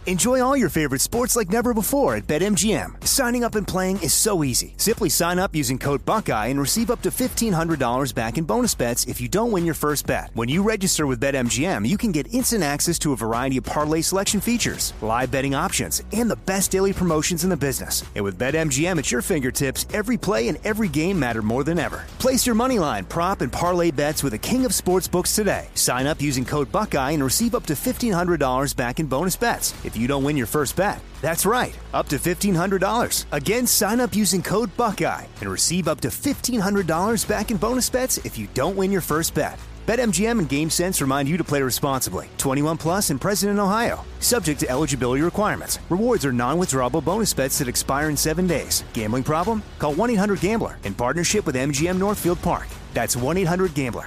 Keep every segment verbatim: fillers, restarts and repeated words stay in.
Enjoy all your favorite sports like never before at BetMGM. Signing up and playing is so easy. Simply sign up using code Buckeye and receive up to fifteen hundred dollars back in bonus bets if you don't win your first bet. When you register with BetMGM, you can get instant access to a variety of parlay selection features, live betting options, and the best daily promotions in the business. And with BetMGM at your fingertips, every play and every game matter more than ever. Place your moneyline, prop, and parlay bets with the king of sportsbooks today. Sign up using code Buckeye and receive up to fifteen hundred dollars back in bonus bets if you don't win your first bet. That's right, up to fifteen hundred dollars. Again, sign up using code Buckeye and receive up to fifteen hundred dollars back in bonus bets if you don't win your first bet. BetMGM and GameSense remind you to play responsibly. twenty-one plus and present in Ohio. Subject to eligibility requirements. Rewards are non-withdrawable bonus bets that expire in seven days. Gambling problem? Call one eight hundred gambler in partnership with M G M Northfield Park. That's one eight hundred gambler.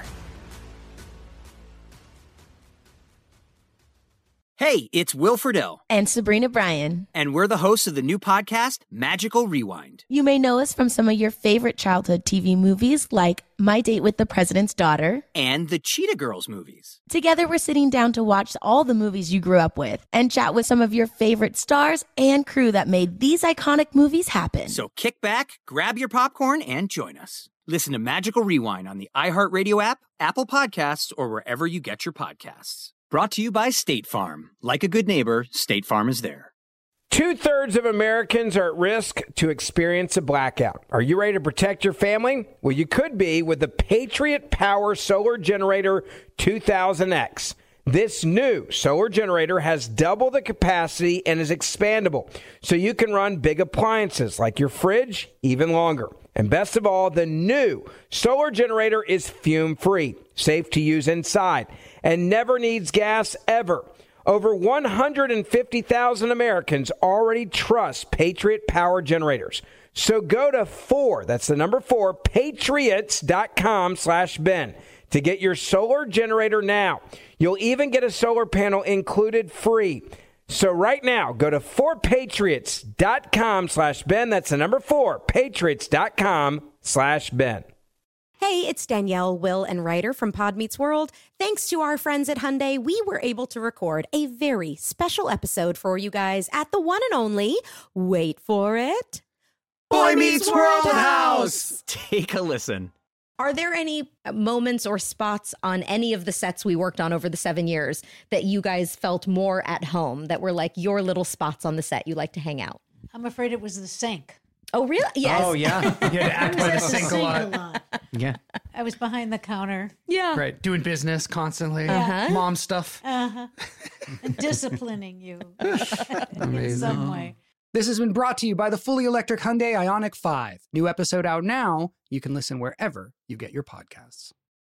Hey, it's Will Friedle. And Sabrina Bryan. And we're the hosts of the new podcast, Magical Rewind. You may know us from some of your favorite childhood T V movies like My Date with the President's Daughter. And the Cheetah Girls movies. Together, we're sitting down to watch all the movies you grew up with and chat with some of your favorite stars and crew that made these iconic movies happen. So kick back, grab your popcorn, and join us. Listen to Magical Rewind on the iHeartRadio app, Apple Podcasts, or wherever you get your podcasts. Brought to you by State Farm. Like a good neighbor, State Farm is there. Two-thirds of Americans are at risk to experience a blackout. Are you ready to protect your family? Well, you could be with the Patriot Power Solar Generator two thousand X. This new solar generator has double the capacity and is expandable, so you can run big appliances like your fridge even longer. And best of all, the new solar generator is fume-free, safe to use inside, and never needs gas ever. Over one hundred fifty thousand Americans already trust Patriot Power Generators. So go to four, that's the number four, patriots.com slash Ben to get your solar generator now. You'll even get a solar panel included free. So right now, go to four patriots.com slash Ben. That's the number four, patriots.com slash Ben. Hey, it's Danielle, Will, and Ryder from Pod Meets World. Thanks to our friends at Hyundai, we were able to record a very special episode for you guys at the one and only, wait for it, Boy Meets World House. Take a listen. Are there any moments or spots on any of the sets we worked on over the seven years that you guys felt more at home, that were like your little spots on the set you like to hang out? I'm afraid it was the sink. Oh, really? Yes. Oh, yeah. You had to act by the sink a lot. a lot. Yeah. I was behind the counter. Yeah. Right. Doing business constantly. Uh-huh. Mom stuff. Uh-huh. And disciplining you in Amazing. some way. This has been brought to you by the fully electric Hyundai Ioniq five. New episode out now. You can listen wherever you get your podcasts.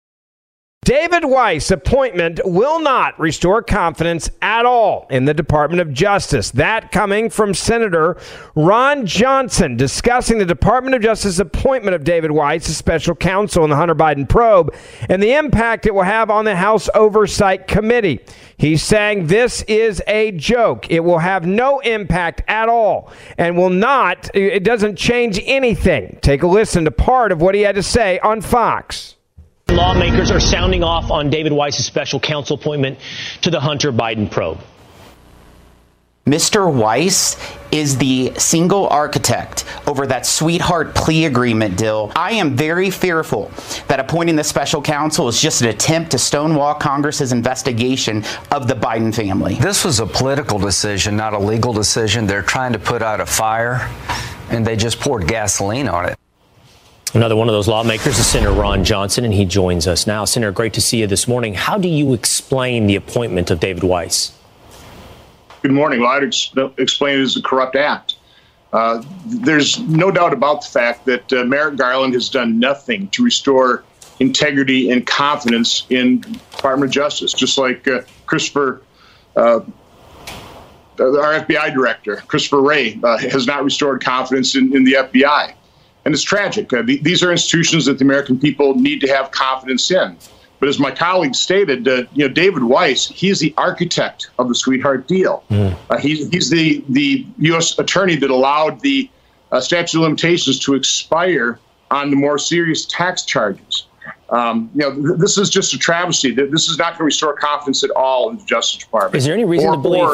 David Weiss' appointment will not restore confidence at all in the Department of Justice. That coming from Senator Ron Johnson discussing the Department of Justice appointment of David Weiss as special counsel in the Hunter Biden probe and the impact it will have on the House Oversight Committee. He's saying this is a joke. It will have no impact at all and will not, it doesn't change anything. Take a listen to part of what he had to say on Fox. Lawmakers are sounding off on David Weiss's special counsel appointment to the Hunter Biden probe. Mister Weiss is the single architect over that sweetheart plea agreement deal. I am very fearful that appointing the special counsel is just an attempt to stonewall Congress's investigation of the Biden family. This was a political decision, not a legal decision. They're trying to put out a fire, and they just poured gasoline on it. Another one of those lawmakers is Senator Ron Johnson, and he joins us now. Senator, great to see you this morning. How do you explain the appointment of David Weiss? Good morning. Well, I'd ex- explain it as a corrupt act. Uh, there's no doubt about the fact that uh, Merrick Garland has done nothing to restore integrity and confidence in the Department of Justice, just like uh, Christopher, uh, our F B I director, Christopher Wray, uh, has not restored confidence in, in the F B I. And it's tragic. Uh, the, these are institutions that the American people need to have confidence in. But as my colleague stated, uh, you know, David Weiss, he is the architect of the sweetheart deal. Mm. Uh, he's, he's the, the U S attorney that allowed the uh, statute of limitations to expire on the more serious tax charges. Um, you know, th- this is just a travesty. This is not going to restore confidence at all in the Justice Department. Is there any reason or, to believe? Or,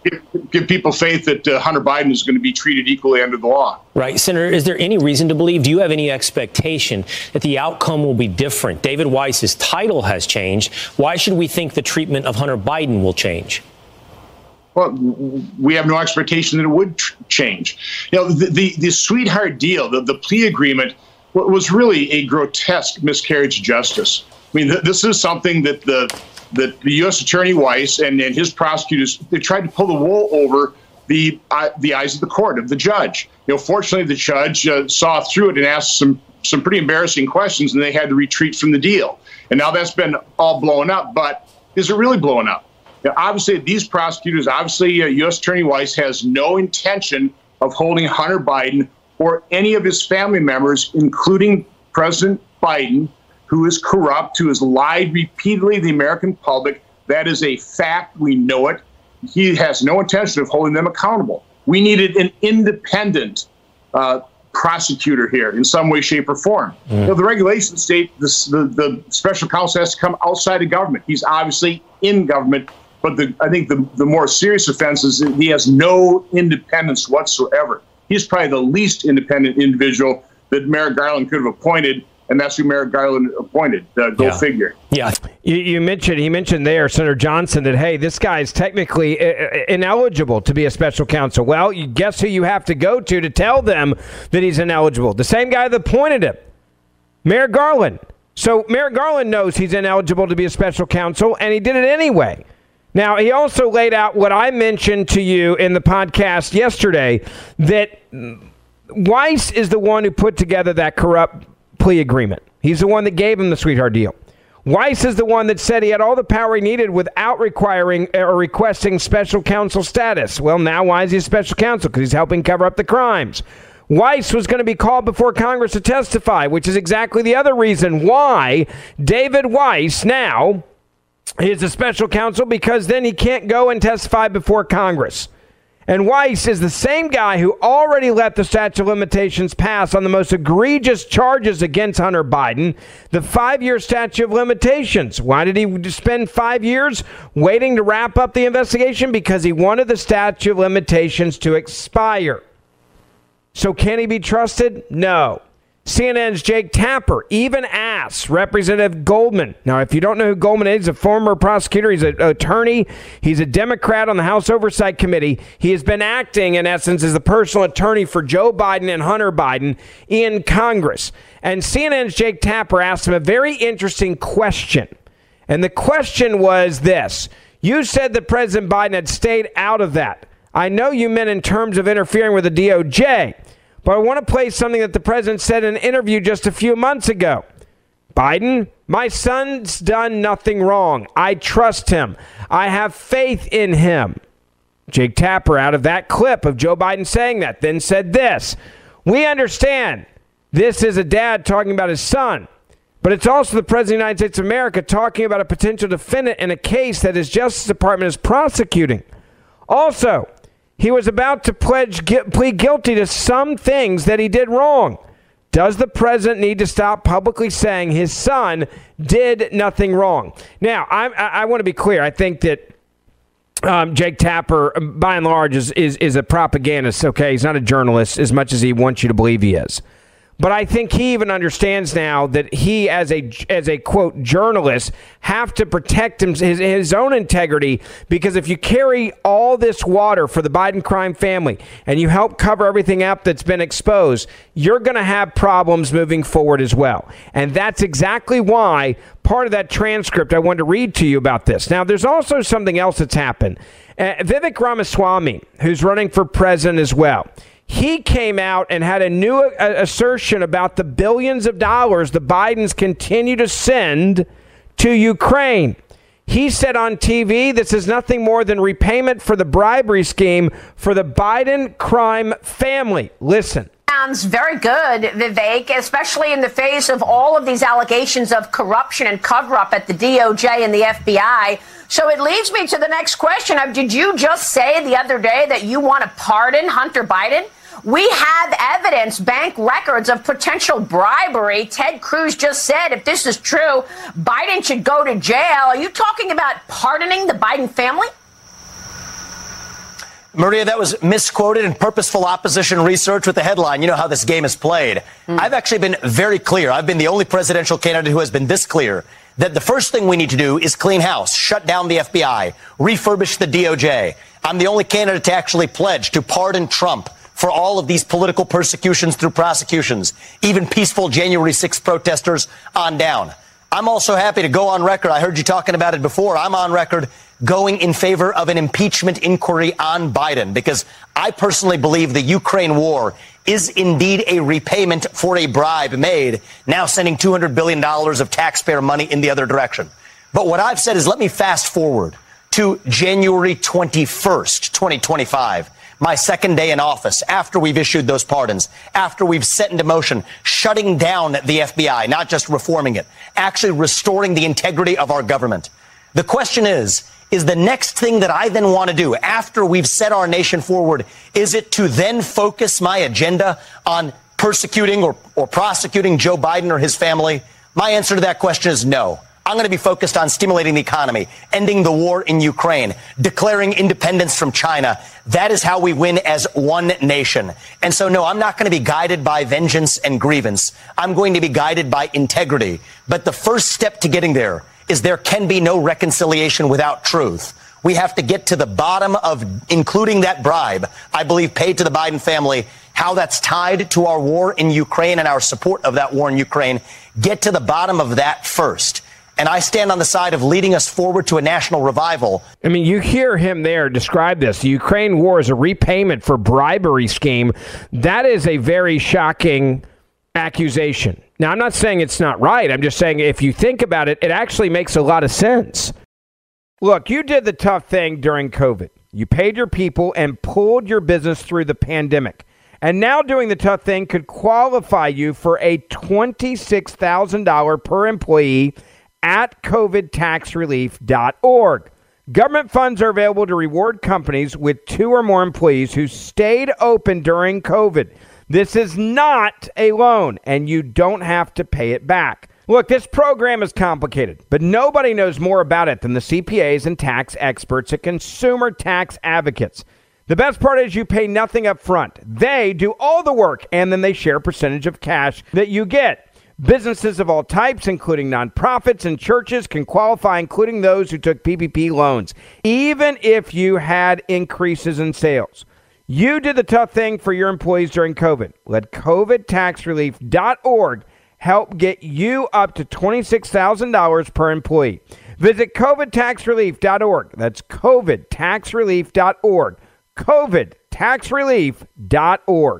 give, give people faith that uh, Hunter Biden is going to be treated equally under the law. Right. Senator, is there any reason to believe, do you have any expectation that the outcome will be different? David Weiss's title has changed. Why should we think the treatment of Hunter Biden will change? Well, we have no expectation that it would tr- change. You know, the, the, the sweetheart deal, the, the plea agreement, was really a grotesque miscarriage of justice. I mean, th- this is something that the that the U S Attorney Weiss and, and his prosecutors, they tried to pull the wool over the uh, the eyes of the court, of the judge. You know, fortunately, the judge uh, saw through it and asked some some pretty embarrassing questions, and they had to retreat from the deal. And now that's been all blown up. But is it really blowing up? Now, obviously, these prosecutors, obviously, uh, U S Attorney Weiss has no intention of holding Hunter Biden or any of his family members, including President Biden, who is corrupt, who has lied repeatedly to the American public. That is a fact. We know it. He has no intention of holding them accountable. We needed an independent uh, prosecutor here in some way, shape, or form. Mm. You know, the regulations state this, the, the special counsel has to come outside of government. He's obviously in government. But the, I think the, the more serious offense is that he has no independence whatsoever. He's probably the least independent individual that Merrick Garland could have appointed, and that's who Merrick Garland appointed. Uh, go yeah. figure. Yeah. You, you mentioned, he mentioned there, Senator Johnson, that, hey, this guy is technically uh, ineligible to be a special counsel. Well, you guess who you have to go to to tell them that he's ineligible? The same guy that appointed him, Merrick Garland. So Merrick Garland knows he's ineligible to be a special counsel, and he did it anyway. Now, he also laid out what I mentioned to you in the podcast yesterday, that Weiss is the one who put together that corrupt plea agreement. He's the one that gave him the sweetheart deal. Weiss is the one that said he had all the power he needed without requiring or requesting special counsel status. Well, now why is he a special counsel? Because he's helping cover up the crimes. Weiss was going to be called before Congress to testify, which is exactly the other reason why David Weiss now is a special counsel, because then he can't go and testify before Congress. And Weiss is the same guy who already let the statute of limitations pass on the most egregious charges against Hunter Biden, the five-year statute of limitations. Why did he spend five years waiting to wrap up the investigation? Because he wanted the statute of limitations to expire. So can he be trusted? No. C N N's Jake Tapper even asks Representative Goldman. Now, if you don't know who Goldman is, he's a former prosecutor. He's an attorney. He's a Democrat on the House Oversight Committee. He has been acting, in essence, as the personal attorney for Joe Biden and Hunter Biden in Congress. And C N N's Jake Tapper asked him a very interesting question. And the question was this. You said that President Biden had stayed out of that. I know you meant in terms of interfering with the D O J. But I want to play something that the president said in an interview just a few months ago. Biden, my son's done nothing wrong. I trust him. I have faith in him. Jake Tapper, out of that clip of Joe Biden saying that, then said this. We understand this is a dad talking about his son, but it's also the president of the United States of America talking about a potential defendant in a case that his Justice Department is prosecuting. Also, he was about to pledge plead guilty to some things that he did wrong. Does the president need to stop publicly saying his son did nothing wrong? Now, I, I want to be clear. I think that um, Jake Tapper, by and large, is, is, is a propagandist, okay? He's not a journalist as much as he wants you to believe he is. But I think he even understands now that he, as a, as a quote, journalist, have to protect him, his, his own integrity, because if you carry all this water for the Biden crime family and you help cover everything up that's been exposed, you're going to have problems moving forward as well. And that's exactly why part of that transcript I wanted to read to you about this. Now, there's also something else that's happened. Uh, Vivek Ramaswamy, who's running for president as well, he came out and had a new uh, assertion about the billions of dollars the Bidens continue to send to Ukraine. He said on T V, this is nothing more than repayment for the bribery scheme for the Biden crime family. Listen. Sounds very good, Vivek, especially in the face of all of these allegations of corruption and cover-up at the D O J and the F B I. So it leads me to the next question of, did you just say the other day that you want to pardon Hunter Biden? We have evidence, bank records of potential bribery. Ted Cruz just said, if this is true, Biden should go to jail. Are you talking about pardoning the Biden family? Maria, that was misquoted and purposeful opposition research with the headline. You know how this game is played. Mm. I've actually been very clear. I've been the only presidential candidate who has been this clear that the first thing we need to do is clean house, shut down the F B I, refurbish the D O J. I'm the only candidate to actually pledge to pardon Trump for all of these political persecutions through prosecutions, even peaceful January sixth protesters on down. I'm also happy to go on record. I heard you talking about it before. I'm on record going in favor of an impeachment inquiry on Biden because I personally believe the Ukraine war is indeed a repayment for a bribe made, now sending two hundred billion dollars of taxpayer money in the other direction. But what I've said is let me fast forward to January twenty-first, twenty twenty-five, my second day in office, after we've issued those pardons, after we've set into motion shutting down the F B I, not just reforming it, actually restoring the integrity of our government. The question is, is the next thing that I then want to do after we've set our nation forward, is it to then focus my agenda on persecuting or, or prosecuting Joe Biden or his family? My answer to that question is no. I'm going to be focused on stimulating the economy, ending the war in Ukraine, declaring independence from China. That is how we win as one nation. And so, no, I'm not going to be guided by vengeance and grievance. I'm going to be guided by integrity. But the first step to getting there is there can be no reconciliation without truth. We have to get to the bottom of including that bribe, I believe, paid to the Biden family, how that's tied to our war in Ukraine and our support of that war in Ukraine. Get to the bottom of that first. And I stand on the side of leading us forward to a national revival. I mean, you hear him there describe this. The Ukraine war is a repayment for bribery scheme. That is a very shocking accusation. Now, I'm not saying it's not right. I'm just saying if you think about it, it actually makes a lot of sense. Look, you did the tough thing during COVID. You paid your people and pulled your business through the pandemic. And now doing the tough thing could qualify you for a twenty-six thousand dollars per employee at covid tax relief dot org. Government funds are available to reward companies with two or more employees who stayed open during COVID. This is not a loan, and you don't have to pay it back. Look, this program is complicated, but nobody knows more about it than the C P As and tax experts at Consumer Tax Advocates. The best part is you pay nothing up front. They do all the work, and then they share a percentage of cash that you get. Businesses of all types, including nonprofits and churches, can qualify, including those who took P P P loans, even if you had increases in sales. You did the tough thing for your employees during COVID. Let covid tax relief dot org help get you up to twenty-six thousand dollars per employee. Visit covid tax relief dot org. That's covid tax relief dot org. covid tax relief dot org.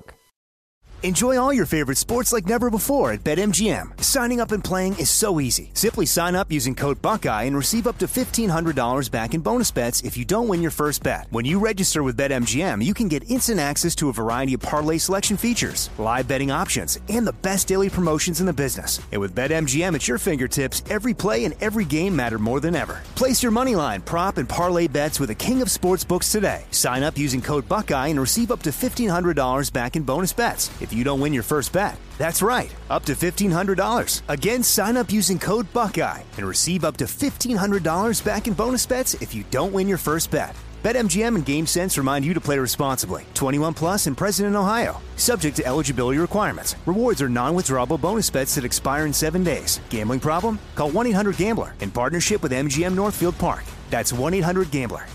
Enjoy all your favorite sports like never before at BetMGM. Signing up and playing is so easy. Simply sign up using code Buckeye and receive up to fifteen hundred dollars back in bonus bets if you don't win your first bet. When you register with BetMGM, you can get instant access to a variety of parlay selection features, live betting options, and the best daily promotions in the business. And with BetMGM at your fingertips, every play and every game matter more than ever. Place your moneyline, prop, and parlay bets with the king of sportsbooks today. Sign up using code Buckeye and receive up to fifteen hundred dollars back in bonus bets if you don't win your first bet. That's right, up to fifteen hundred dollars. Again, sign up using code Buckeye and receive up to fifteen hundred dollars back in bonus bets if you don't win your first bet. BetMGM and GameSense remind you to play responsibly. twenty-one plus and present in Ohio. Subject to eligibility requirements. Rewards are non-withdrawable bonus bets that expire in seven days. Gambling problem? Call one eight hundred gambler in partnership with M G M Northfield Park. That's one eight hundred gambler.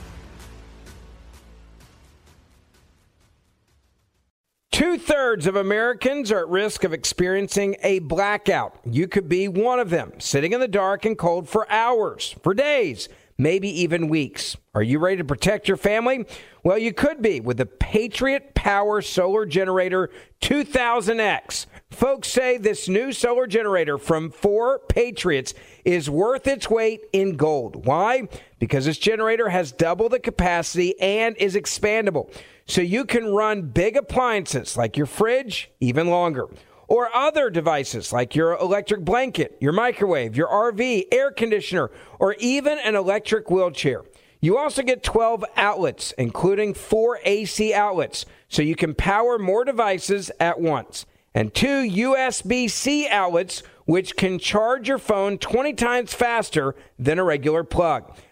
Two-thirds of Americans are at risk of experiencing a blackout. You could be one of them, sitting in the dark and cold for hours, for days, maybe even weeks. Are you ready to protect your family? Well, you could be with the Patriot Power Solar Generator two thousand X. Folks say this new solar generator from four Patriots is worth its weight in gold. Why? Because this generator has double the capacity and is expandable. So you can run big appliances like your fridge even longer, or other devices like your electric blanket, your microwave, your R V, air conditioner, or even an electric wheelchair. You also get twelve outlets, including four A C outlets, so you can power more devices at once, and two U S B C outlets, which can charge your phone twenty times faster than a regular plug.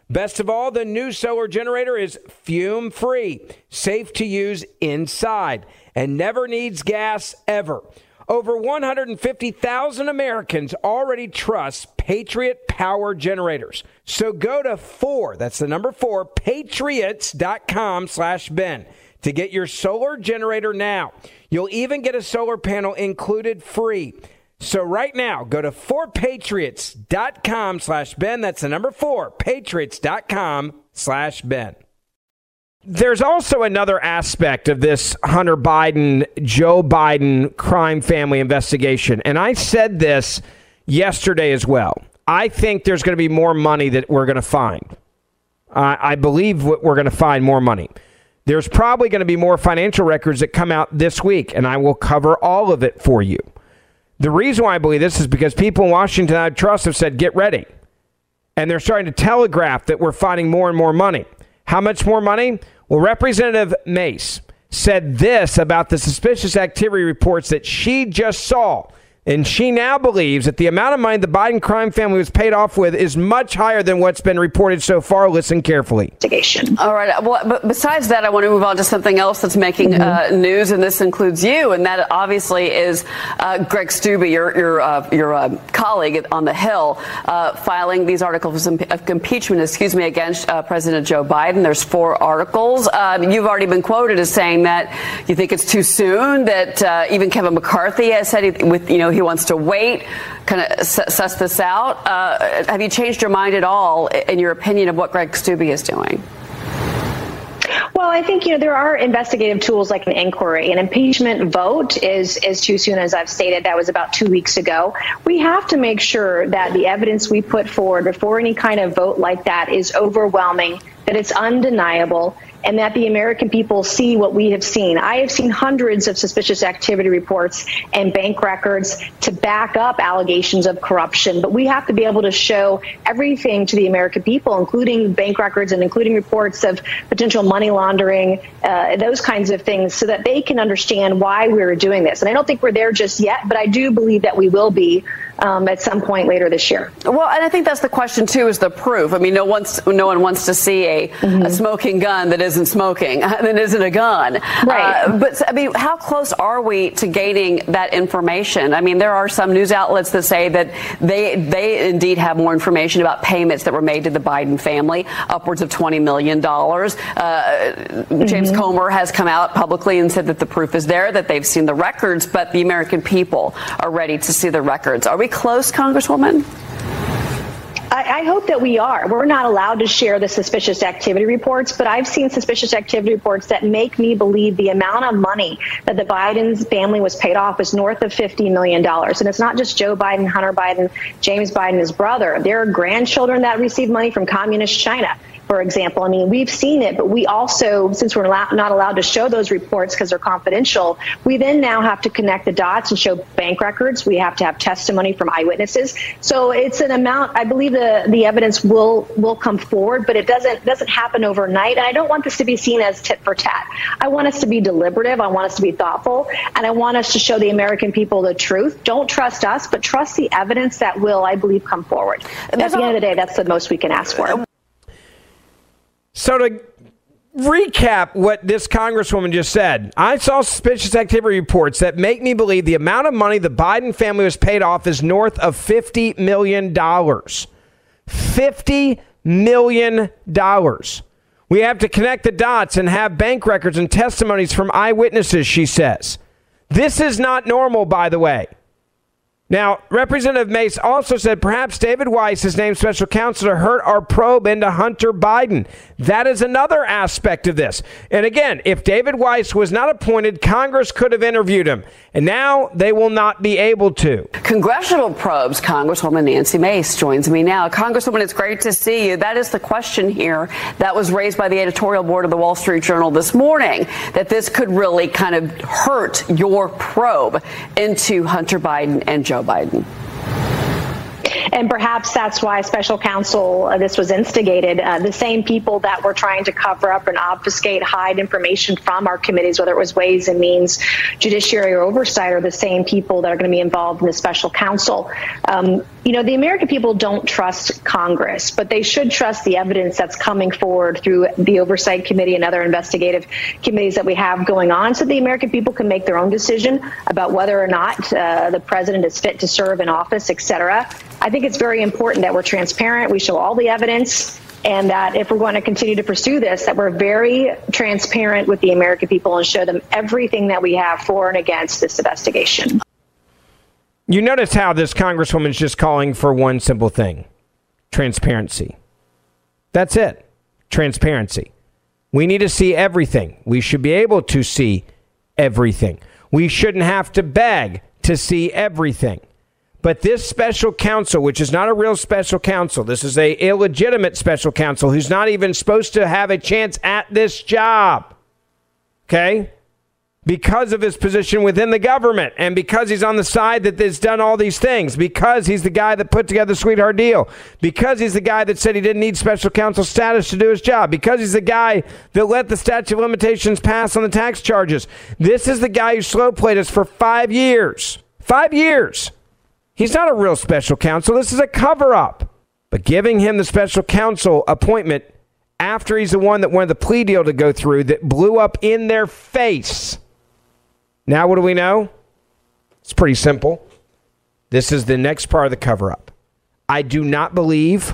Best of all, the new solar generator is fume-free, safe to use inside, and never needs gas ever. Over one hundred fifty thousand Americans already trust Patriot Power Generators. So go to four, that's the number four, patriots.com slash Ben to get your solar generator now. You'll even get a solar panel included free. So right now, go to four patriots.com slash Ben. That's the number four, patriots.com slash Ben. There's also another aspect of this Hunter Biden, Joe Biden crime family investigation. And I said this yesterday as well. I think there's going to be more money that we're going to find. Uh, I believe we're going to find more money. There's probably going to be more financial records that come out this week, and I will cover all of it for you. The reason why I believe this is because people in Washington I trust have said, get ready. And they're starting to telegraph that we're finding more and more money. How much more money? Well, Representative Mace said this about the suspicious activity reports that she just saw. And she now believes that the amount of money the Biden crime family was paid off with is much higher than what's been reported so far. Listen carefully. All right. Well, but besides that, I want to move on to something else that's making mm-hmm. uh, news, and this includes you, and that obviously is uh, Greg Steube, your your uh, your uh, colleague on the Hill, uh, filing these articles of impeachment, excuse me, against uh, President Joe Biden. There's four articles. Uh, you've already been quoted as saying that you think it's too soon. That uh, even Kevin McCarthy has said, he, with you know. He wants to wait, kind of suss this out. Uh, have you changed your mind at all in your opinion of what Greg Steube is doing? Well, I think, you know, there are investigative tools like an inquiry. An impeachment vote is, is too soon, as I've stated. That was about two weeks ago. We have to make sure that the evidence we put forward before any kind of vote like that is overwhelming, that it's undeniable, and that the American people see what we have seen. I have seen hundreds of suspicious activity reports and bank records to back up allegations of corruption. But we have to be able to show everything to the American people, including bank records and including reports of potential money laundering, uh, those kinds of things, so that they can understand why we're doing this. And I don't think we're there just yet, but I do believe that we will be um, at some point later this year. Well, and I think that's the question, too, is the proof. I mean, no one's, no one wants to see a, mm-hmm. a smoking gun that isn't smoking, that isn't a gun. Right. Uh, but, I mean, how close are we to gaining that information? I mean, there are some news outlets that say that they, they indeed have more information about payments that were made to the Biden family, upwards of twenty million dollars. Uh, mm-hmm. James Comer has come out publicly and said that the proof is there, that they've seen the records, but the American people are ready to see the records. Are we close, Congresswoman? I, I hope that we are. We're not allowed to share the suspicious activity reports, but I've seen suspicious activity reports that make me believe the amount of money that the Biden's family was paid off is north of fifty million dollars. And it's not just Joe Biden, Hunter Biden, James Biden, his brother. There are grandchildren that receive money from communist China, for example. I mean, we've seen it, but we also, since we're not allowed to show those reports because they're confidential, we then now have to connect the dots and show bank records. We have to have testimony from eyewitnesses. So it's an amount, I believe the, the evidence will will come forward, but it doesn't doesn't happen overnight. And I don't want this to be seen as tit for tat. I want us to be deliberative. I want us to be thoughtful. And I want us to show the American people the truth. Don't trust us, but trust the evidence that will, I believe, come forward. And at the end of the day, that's the most we can ask for. So to recap what this Congresswoman just said, I saw suspicious activity reports that make me believe the amount of money the Biden family was paid off is north of fifty million dollars. fifty million dollars. We have to connect the dots and have bank records and testimonies from eyewitnesses, she says. This is not normal, by the way. Now, Representative Mace also said perhaps David Weiss is named special counsel to hurt our probe into Hunter Biden. That is another aspect of this. And again, if David Weiss was not appointed, Congress could have interviewed him. And now they will not be able to. Congressional probes, Congresswoman Nancy Mace joins me now. Congresswoman, it's great to see you. That is the question here that was raised by the editorial board of the Wall Street Journal this morning, that this could really kind of hurt your probe into Hunter Biden and Joe Biden. and perhaps that's why special counsel, uh, this was instigated. Uh, the same people that were trying to cover up and obfuscate, hide information from our committees, whether it was Ways and Means, Judiciary, or Oversight, are the same people that are going to be involved in the special counsel. Um, you know, the American people don't trust Congress, but they should trust the evidence that's coming forward through the Oversight Committee and other investigative committees that we have going on, so the American people can make their own decision about whether or not uh, the president is fit to serve in office, et cetera. I think it's very important that we're transparent. We show all the evidence, and that if we're going to continue to pursue this, that we're very transparent with the American people and show them everything that we have for and against this investigation. You notice how this Congresswoman's just calling for one simple thing: transparency. That's it. Transparency. We need to see everything. We should be able to see everything. We shouldn't have to beg to see everything. But this special counsel, which is not a real special counsel, this is a illegitimate special counsel who's not even supposed to have a chance at this job. Okay? Because of his position within the government, and because he's on the side that has done all these things, because he's the guy that put together the Sweetheart Deal, because he's the guy that said he didn't need special counsel status to do his job, because he's the guy that let the statute of limitations pass on the tax charges. This is the guy who slow played us for five years. Five years. He's not a real special counsel. This is a cover-up. But giving him the special counsel appointment after he's the one that wanted the plea deal to go through that blew up in their face. Now what do we know? It's pretty simple. This is the next part of the cover-up. I do not believe,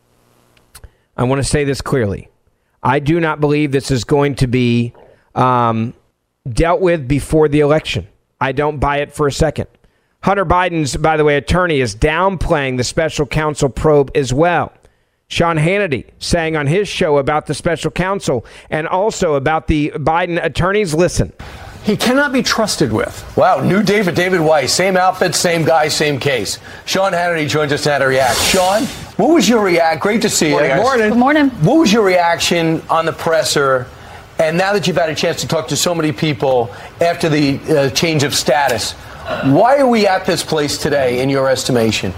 I want to say this clearly, I do not believe this is going to be um, dealt with before the election. I don't buy it for a second. Hunter Biden's, by the way, attorney is downplaying the special counsel probe as well. Sean Hannity saying on his show about the special counsel and also about the Biden attorneys, listen. He cannot be trusted with. Wow, new David, David Weiss, same outfit, same guy, same case. Sean Hannity joins us now to react. Sean, what was your react? Great to see you. Good morning. Good morning. What was your reaction on the presser? And now that you've had a chance to talk to so many people after the uh, change of status, why are we at this place today, in your estimation?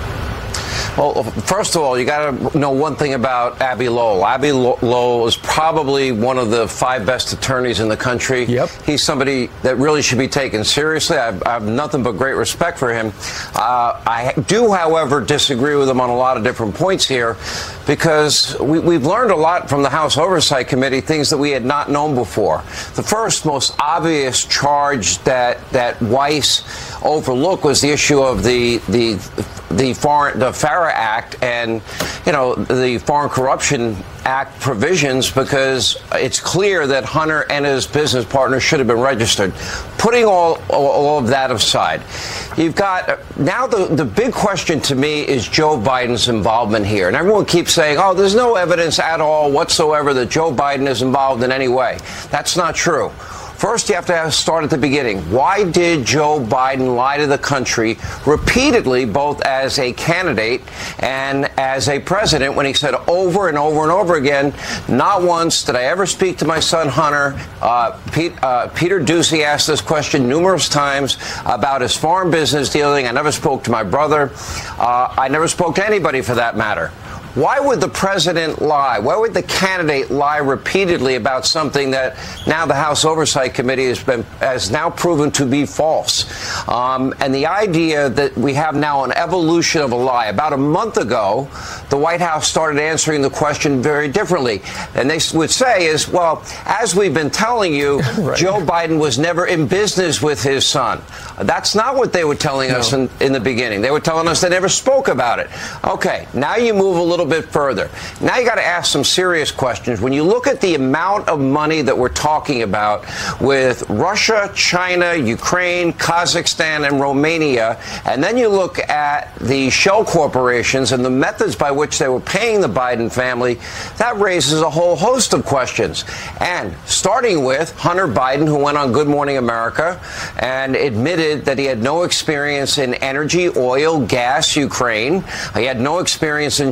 Well, first of all, you got to know one thing about Abbe Lowell. Abbe Lowell is probably one of the five best attorneys in the country. Yep. He's somebody that really should be taken seriously. I have, I have nothing but great respect for him. Uh, I do, however, disagree with him on a lot of different points here, because we, we've learned a lot from the House Oversight Committee, things that we had not known before. The first most obvious charge that that Weiss overlooked was the issue of the the the foreign the FARA Act and, you know, the Foreign Corruption Act provisions, because it's clear that Hunter and his business partners should have been registered. Putting all all of that aside, you've got now the the big question to me is Joe Biden's involvement here, and everyone keeps saying, oh, there's no evidence at all whatsoever that Joe Biden is involved in any way. That's not true. First, you have to start at the beginning. Why did Joe Biden lie to the country repeatedly, both as a candidate and as a president, when he said over and over and over again, not once did I ever speak to my son Hunter? Uh, Pete, uh, Peter Doocy asked this question numerous times about his foreign business dealing. I never spoke to my brother. Uh, I never spoke to anybody, for that matter. Why would the president lie? Why would the candidate lie repeatedly about something that now the House Oversight Committee has been has now proven to be false? Um, and the idea that we have now an evolution of a lie. About a month ago, the White House started answering the question very differently. And they would say is, well, as we've been telling you, right. Joe Biden was never in business with his son. That's not what they were telling no. us in, in the beginning. They were telling us they never spoke about it. Okay, now you move a little bit further. Now you got to ask some serious questions. When you look at the amount of money that we're talking about with Russia, China, Ukraine, Kazakhstan, and Romania, and then you look at the shell corporations and the methods by which they were paying the Biden family, that raises a whole host of questions. And starting with Hunter Biden, who went on Good Morning America and admitted that he had no experience in energy, oil, gas, Ukraine. He had no experience in China.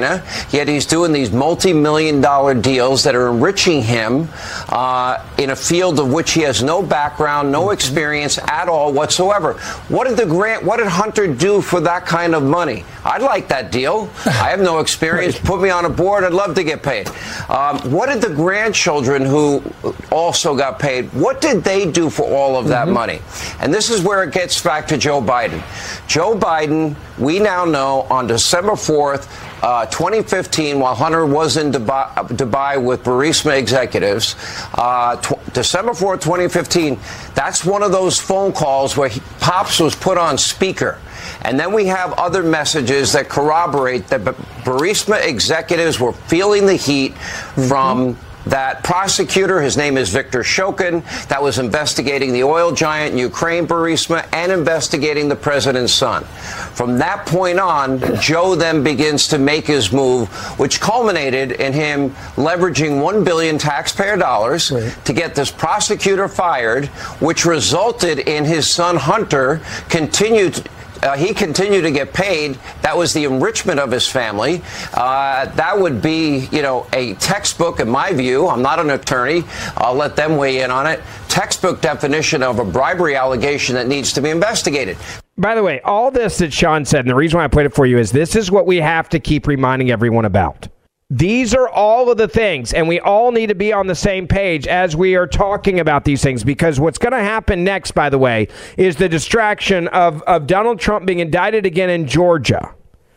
China, yet he's doing these multi-million dollar deals that are enriching him uh, in a field of which he has no background, no experience at all whatsoever. What did the grant, what did Hunter do for that kind of money? I'd like that deal. I have no experience. Put me on a board. I'd love to get paid. Um, what did the grandchildren who also got paid, what did they do for all of that mm-hmm. money? And this is where it gets back to Joe Biden. Joe Biden, we now know on December fourth, Uh, twenty fifteen, while Hunter was in Dubai, Dubai with Burisma executives, uh, tw- December fourth, twenty fifteen, that's one of those phone calls where he, Pops was put on speaker. And then we have other messages that corroborate that B- Burisma executives were feeling the heat from that prosecutor. His name is Victor Shokin, that was investigating the oil giant in Ukraine, Burisma, and investigating the president's son. From that point on, Joe then begins to make his move, which culminated in him leveraging one billion dollars taxpayer dollars right. to get this prosecutor fired, which resulted in his son Hunter continued Uh, he continued to get paid. That was the enrichment of his family. Uh, that would be, you know, a textbook, in my view. I'm not an attorney. I'll let them weigh in on it. Textbook definition of a bribery allegation that needs to be investigated. By the way, all this that Sean said, and the reason why I played it for you is this is what we have to keep reminding everyone about. These are all of the things, and we all need to be on the same page as we are talking about these things, because what's going to happen next, by the way, is the distraction of, of Donald Trump being indicted again in Georgia.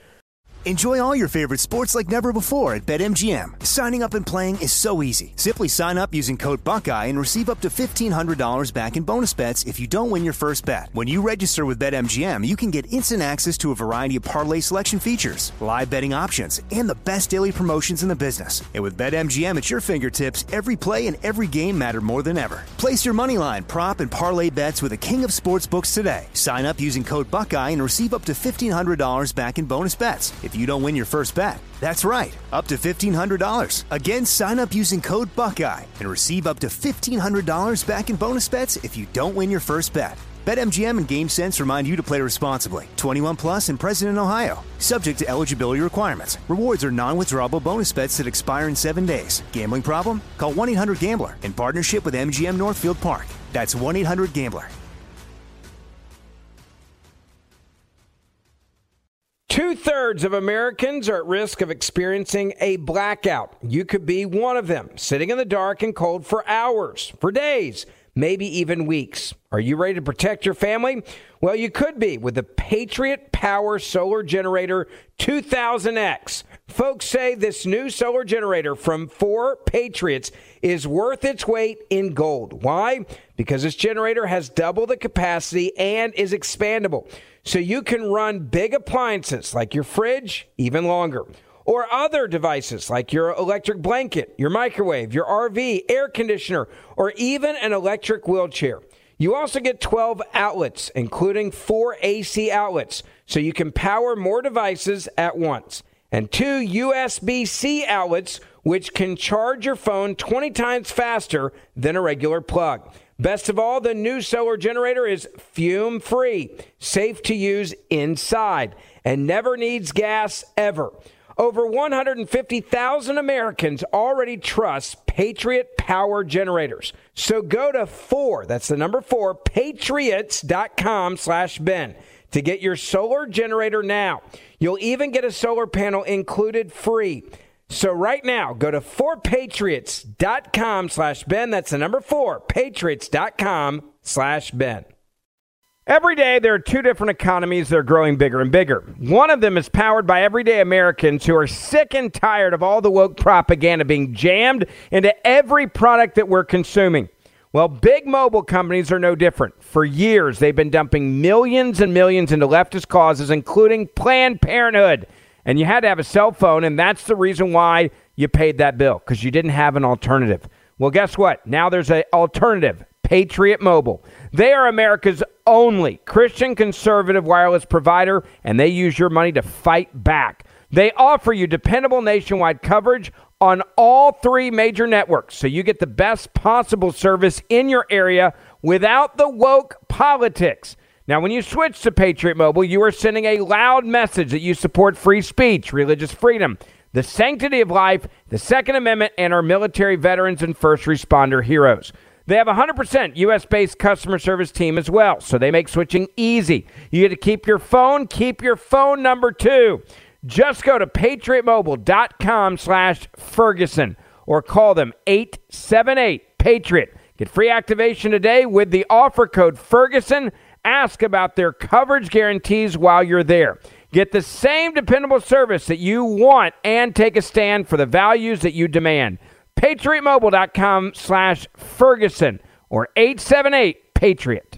Enjoy all your favorite sports like never before at BetMGM. Signing up and playing is so easy. Simply sign up using code Buckeye and receive up to fifteen hundred dollars back in bonus bets if you don't win your first bet. When you register with BetMGM, you can get instant access to a variety of parlay selection features, live betting options, and the best daily promotions in the business. And with BetMGM at your fingertips, every play and every game matter more than ever. Place your moneyline, prop, and parlay bets with the king of sportsbooks today. Sign up using code Buckeye and receive up to fifteen hundred dollars back in bonus bets if you don't win your first bet. That's right, up to fifteen hundred dollars. Again, sign up using code Buckeye and receive up to fifteen hundred dollars back in bonus bets if you don't win your first bet. BetMGM and GameSense remind you to play responsibly. twenty-one plus and present in Ohio. Subject to eligibility requirements. Rewards are non-withdrawable bonus bets that expire in seven days. Gambling problem? Call one eight hundred gambler in partnership with M G M Northfield Park. That's one eight hundred gambler. Two-thirds of Americans are at risk of experiencing a blackout. You could be one of them, sitting in the dark and cold for hours, for days, maybe even weeks. Are you ready to protect your family? Well, you could be with the Patriot Power Solar Generator two thousand X. Folks say this new solar generator from four Patriots is worth its weight in gold. Why? Because this generator has double the capacity and is expandable. So you can run big appliances like your fridge even longer, or other devices like your electric blanket, your microwave, your R V, air conditioner, or even an electric wheelchair. You also get twelve outlets, including four A C outlets, so you can power more devices at once, and two U S B C outlets, which can charge your phone twenty times faster than a regular plug. Best of all, the new solar generator is fume-free, safe to use inside, and never needs gas ever. Over one hundred fifty thousand Americans already trust Patriot Power Generators. So go to four, that's the number four, patriots.com slash Ben to get your solar generator now. You'll even get a solar panel included free. So right now, go to four patriots.com slash Ben. That's the number four, patriots.com slash Ben. Every day, there are two different economies that are growing bigger and bigger. One of them is powered by everyday Americans who are sick and tired of all the woke propaganda being jammed into every product that we're consuming. Well, big mobile companies are no different. For years, they've been dumping millions and millions into leftist causes, including Planned Parenthood. And you had to have a cell phone, and that's the reason why you paid that bill, because you didn't have an alternative. Well, guess what? Now there's an alternative, Patriot Mobile. They are America's only Christian conservative wireless provider, and they use your money to fight back. They offer you dependable nationwide coverage on all three major networks, so you get the best possible service in your area without the woke politics. Now, when you switch to Patriot Mobile, you are sending a loud message that you support free speech, religious freedom, the sanctity of life, the Second Amendment, and our military veterans and first responder heroes. They have a one hundred percent U S-based customer service team as well, so they make switching easy. You get to keep your phone, keep your phone number too. Just go to patriotmobile.com slash Ferguson or call them eight seven eight PATRIOT. Get free activation today with the offer code Ferguson. Ask about their coverage guarantees while you're there. Get the same dependable service that you want and take a stand for the values that you demand. patriotmobile.com slash Ferguson or eight seven eight PATRIOT.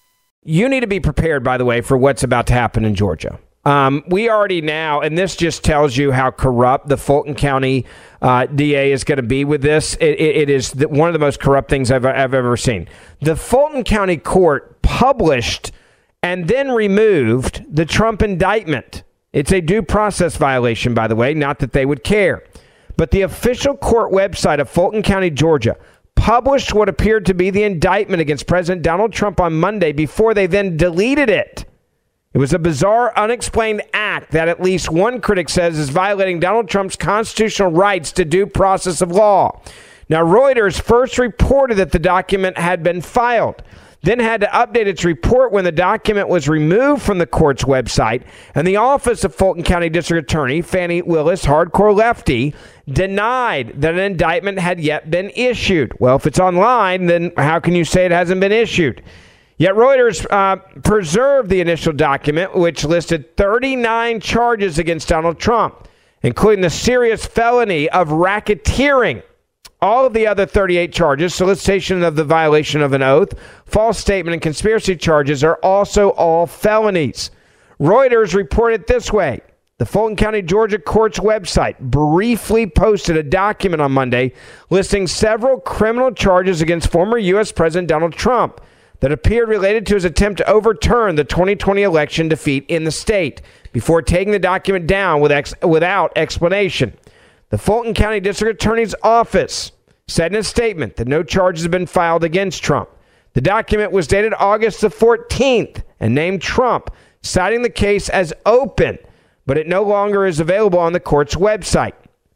You need to be prepared, by the way, for what's about to happen in Georgia. Um, we already now, and this just tells you how corrupt the Fulton County uh, D A is going to be with this. It, it, it is the, one of the most corrupt things I've, I've ever seen. The Fulton County Court published and then removed the Trump indictment. It's a due process violation, by the way, not that they would care. But the official court website of Fulton County, Georgia, published what appeared to be the indictment against President Donald Trump on Monday before they then deleted it. It was a bizarre, unexplained act that at least one critic says is violating Donald Trump's constitutional rights to due process of law. Now, Reuters first reported that the document had been filed, then had to update its report when the document was removed from the court's website, and the office of Fulton County District Attorney Fannie Willis, hardcore lefty, denied that an indictment had yet been issued. Well, if it's online, then how can you say it hasn't been issued? Yet Reuters uh, preserved the initial document, which listed thirty-nine charges against Donald Trump, including the serious felony of racketeering. All of the other thirty-eight charges, solicitation of the violation of an oath, false statement, and conspiracy charges are also all felonies. Reuters reported this way. The Fulton County, Georgia Court's website briefly posted a document on Monday listing several criminal charges against former U S President Donald Trump that appeared related to his attempt to overturn the twenty twenty election defeat in the state before taking the document down with ex- without explanation. The Fulton County District Attorney's Office said in a statement that no charges have been filed against Trump. The document was dated August the fourteenth and named Trump, citing the case as open, but it no longer is available on the court's website.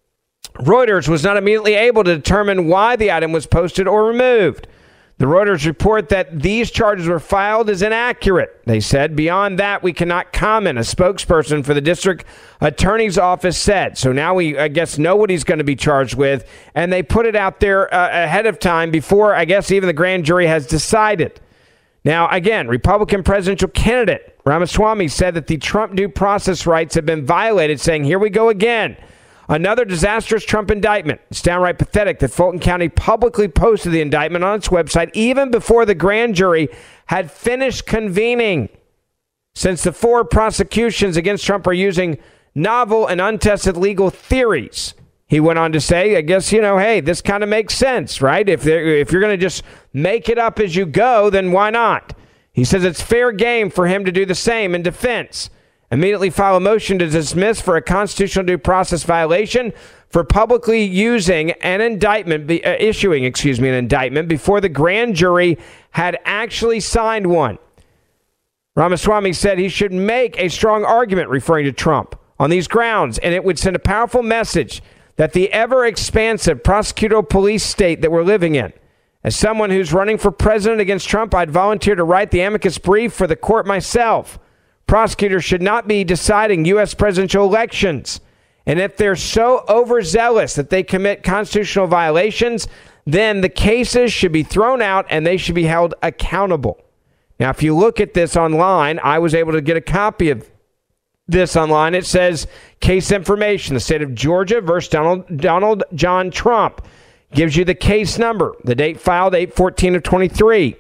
Reuters was not immediately able to determine why the item was posted or removed. The Reuters report that these charges were filed is inaccurate. They said, beyond that, we cannot comment, a spokesperson for the district attorney's office said. So now we, I guess, know what he's going to be charged with, and they put it out there uh, ahead of time before, I guess, even the grand jury has decided. Now, again, Republican presidential candidate Ramaswamy said that the Trump due process rights have been violated, saying, here we go again. Another disastrous Trump indictment. It's downright pathetic that Fulton County publicly posted the indictment on its website even before the grand jury had finished convening. Since the four prosecutions against Trump are using novel and untested legal theories, he went on to say, I guess, you know, hey, this kind of makes sense, right? If, if you're going to just make it up as you go, then why not? He says it's fair game for him to do the same in defense. Immediately file a motion to dismiss for a constitutional due process violation for publicly using an indictment, be, uh, issuing, excuse me, an indictment before the grand jury had actually signed one. Ramaswamy said he should make a strong argument referring to Trump on these grounds, and it would send a powerful message that the ever-expansive prosecutorial police state that we're living in. As someone who's running for president against Trump, I'd volunteer to write the amicus brief for the court myself. Prosecutors should not be deciding U S presidential elections. And if they're so overzealous that they commit constitutional violations, then the cases should be thrown out and they should be held accountable. Now, if you look at this online, I was able to get a copy of this online. It says case information, the state of Georgia versus Donald, Donald John Trump. Gives you the case number, the date filed eight fourteen of twenty-three.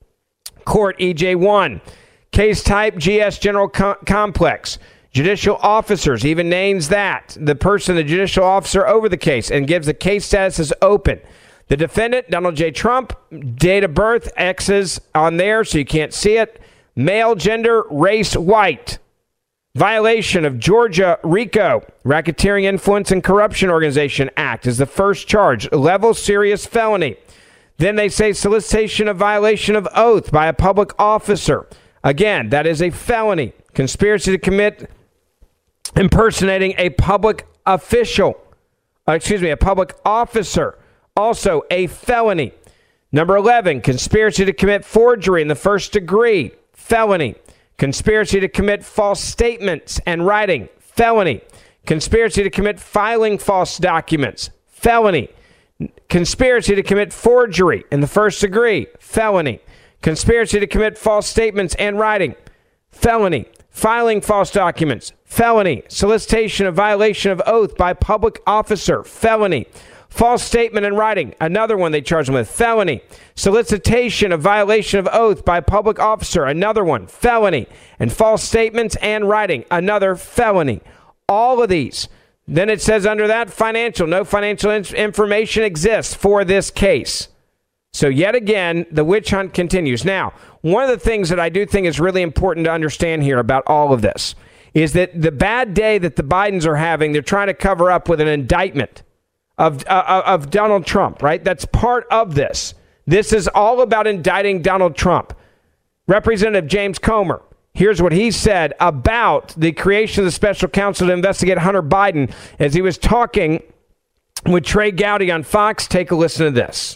Court E J one. Case type, G S General Com- Complex. Judicial officers, even names that, the person, the judicial officer over the case, and gives the case status as open. The defendant, Donald J. Trump, date of birth, X's on there so you can't see it. Male, gender, race, white. Violation of Georgia RICO, Racketeering, Influence, and Corruption Organization Act is the first charge. Level serious felony. Then they say solicitation of violation of oath by a public officer. Again, that is a felony. Conspiracy to commit impersonating a public official, uh, excuse me, a public officer, also a felony. Number eleven, conspiracy to commit forgery in the first degree, felony. Conspiracy to commit false statements and writing, felony. Conspiracy to commit filing false documents, felony. Conspiracy to commit forgery in the first degree, felony. Conspiracy to commit false statements and writing, felony. Filing false documents, felony. Solicitation of violation of oath by public officer, felony. False statement in writing, another one they charge them with, felony. Solicitation of violation of oath by public officer, another one, felony. And false statements and writing, another felony. All of these. Then it says under that, financial. No financial in- information exists for this case. So yet again, the witch hunt continues. Now, one of the things that I do think is really important to understand here about all of this is that the bad day that the Bidens are having, they're trying to cover up with an indictment of uh, of Donald Trump, right? That's part of this. This is all about indicting Donald Trump. Representative James Comer, here's what he said about the creation of the special counsel to investigate Hunter Biden as he was talking with Trey Gowdy on Fox. Take a listen to this.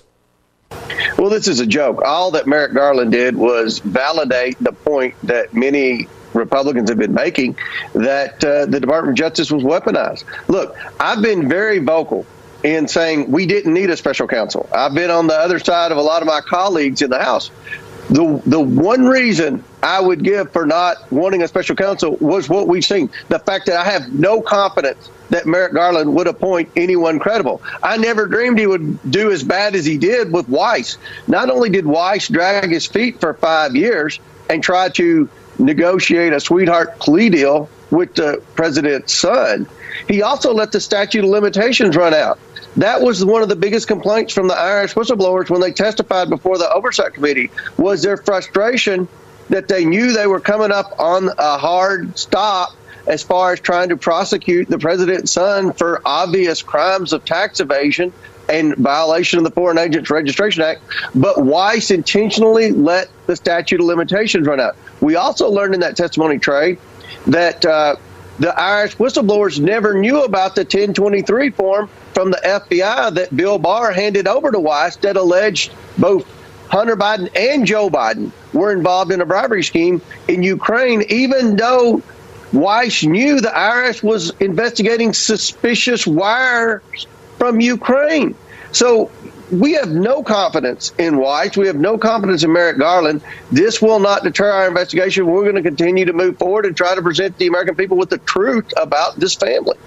Well, this is a joke. All that Merrick Garland did was validate the point that many Republicans have been making, that uh, the Department of Justice was weaponized. Look, I've been very vocal in saying we didn't need a special counsel. I've been on the other side of a lot of my colleagues in the House. The the one reason I would give for not wanting a special counsel was what we've seen. The fact that I have no confidence that Merrick Garland would appoint anyone credible. I never dreamed he would do as bad as he did with Weiss. Not only did Weiss drag his feet for five years and try to negotiate a sweetheart plea deal with the president's son, he also let the statute of limitations run out. That was one of the biggest complaints from the I R S whistleblowers when they testified before the Oversight Committee, was their frustration that they knew they were coming up on a hard stop as far as trying to prosecute the president's son for obvious crimes of tax evasion and violation of the Foreign Agents Registration Act. But Weiss intentionally let the statute of limitations run out. We also learned in that testimony, Trey, that uh, the I R S whistleblowers never knew about the ten twenty-three form from the F B I that Bill Barr handed over to Weiss that alleged both Hunter Biden and Joe Biden were involved in a bribery scheme in Ukraine, even though Weiss knew the I R S was investigating suspicious wires from Ukraine. So we have no confidence in Weiss. We have no confidence in Merrick Garland. This will not deter our investigation. We're going to continue to move forward and try to present the American people with the truth about this family.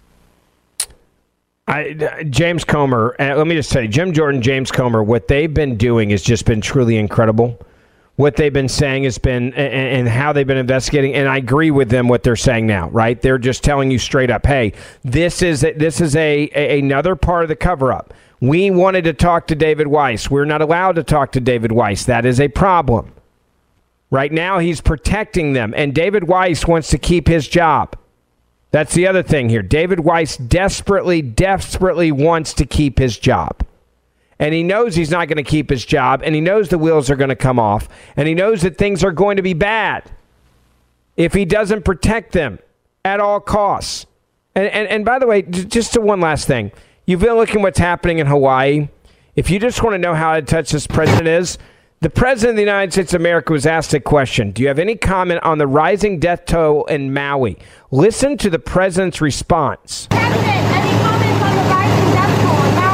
I, James Comer, uh, let me just say, Jim Jordan, James Comer, what they've been doing has just been truly incredible. What they've been saying has been, and, and how they've been investigating, and I agree with them what they're saying now, right? They're just telling you straight up, hey, this is a, this is a, a another part of the cover-up. We wanted to talk to David Weiss. We're not allowed to talk to David Weiss. That is a problem. Right now, he's protecting them, and David Weiss wants to keep his job. That's the other thing here. David Weiss desperately, desperately wants to keep his job. And he knows he's not going to keep his job, and he knows the wheels are going to come off, and he knows that things are going to be bad if he doesn't protect them at all costs. And, and, and by the way, just to one last thing. You've been looking what's happening in Hawaii. If you just want to know how out of touch this president is, the president of the United States of America was asked a question. Do you have any comment on the rising death toll in Maui? Listen to the president's response. President, any comments on the rising death toll in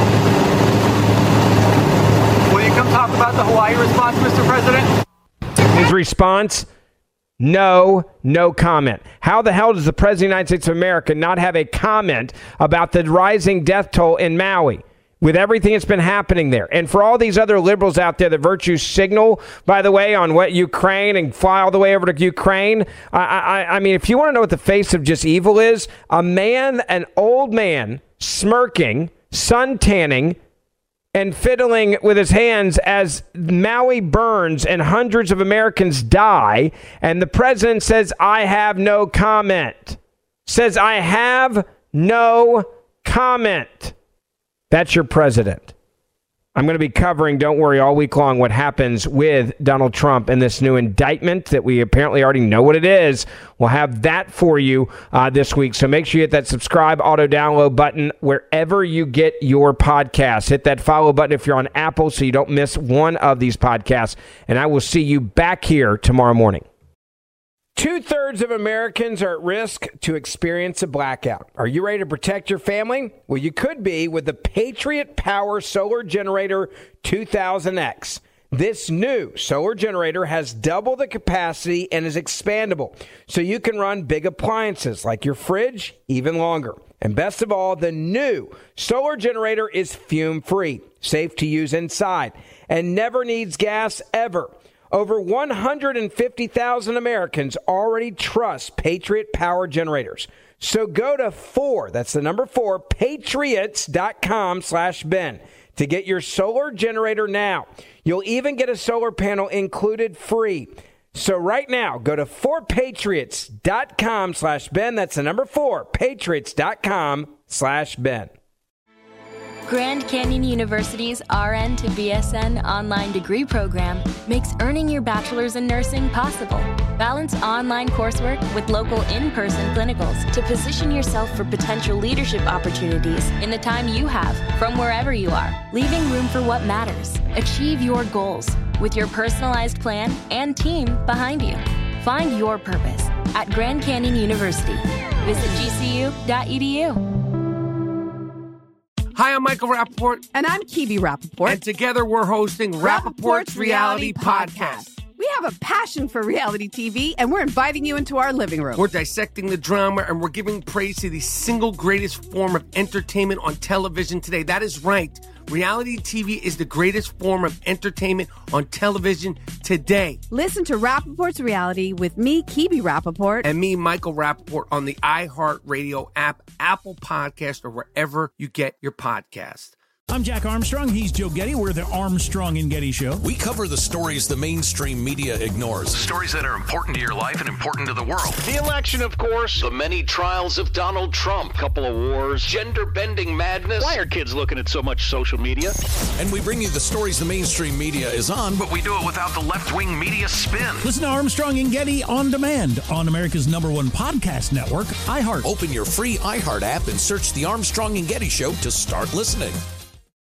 Maui? Will you come talk about the Hawaii response, Mister President? His response, no, no comment. How the hell does the president of the United States of America not have a comment about the rising death toll in Maui? With everything that's been happening there. And for all these other liberals out there that virtue signal, by the way, on what Ukraine and fly all the way over to Ukraine, I, I, I mean, if you want to know what the face of just evil is, a man, an old man, smirking, sun tanning, and fiddling with his hands as Maui burns and hundreds of Americans die, and the president says, I have no comment. Says, I have no comment. That's your president. I'm going to be covering, don't worry, all week long what happens with Donald Trump and this new indictment that we apparently already know what it is. We'll have that for you uh, this week. So make sure you hit that subscribe, auto-download button wherever you get your podcasts. Hit that follow button if you're on Apple so you don't miss one of these podcasts. And I will see you back here tomorrow morning. Two-thirds of Americans are at risk to experience a blackout. Are you ready to protect your family? Well, you could be with the Patriot Power Solar Generator two thousand X. This new solar generator has double the capacity and is expandable, so you can run big appliances like your fridge even longer. And best of all, the new solar generator is fume-free, safe to use inside, and never needs gas ever. Over one hundred fifty thousand Americans already trust Patriot Power Generators. So go to four, that's the number four, patriots.com slash Ben to get your solar generator now. You'll even get a solar panel included free. So right now, go to four patriots.com slash Ben. That's the number four, patriots.com slash Ben. Grand Canyon University's R N to B S N online degree program makes earning your bachelor's in nursing possible. Balance online coursework with local in-person clinicals to position yourself for potential leadership opportunities in the time you have from wherever you are, leaving room for what matters. Achieve your goals with your personalized plan and team behind you. Find your purpose at Grand Canyon University. Visit G C U dot E D U. Hi, I'm Michael Rappaport. And I'm Kibi Rappaport. And together we're hosting Rappaport's Reality Podcast. We have a passion for reality T V, and we're inviting you into our living room. We're dissecting the drama, and we're giving praise to the single greatest form of entertainment on television today. That is right. Reality T V is the greatest form of entertainment on television today. Listen to Rappaport's Reality with me, Kibi Rappaport. And me, Michael Rappaport, on the iHeartRadio app, Apple Podcast, or wherever you get your podcast. I'm Jack Armstrong. He's Joe Getty. We're the Armstrong and Getty Show. We cover the stories the mainstream media ignores. Stories that are important to your life and important to the world. The election, of course. The many trials of Donald Trump. Couple of wars. Gender-bending madness. Why are kids looking at so much social media? And we bring you the stories the mainstream media is on, but we do it without the left-wing media spin. Listen to Armstrong and Getty on demand on America's number one podcast network, iHeart. Open your free iHeart app and search the Armstrong and Getty Show to start listening.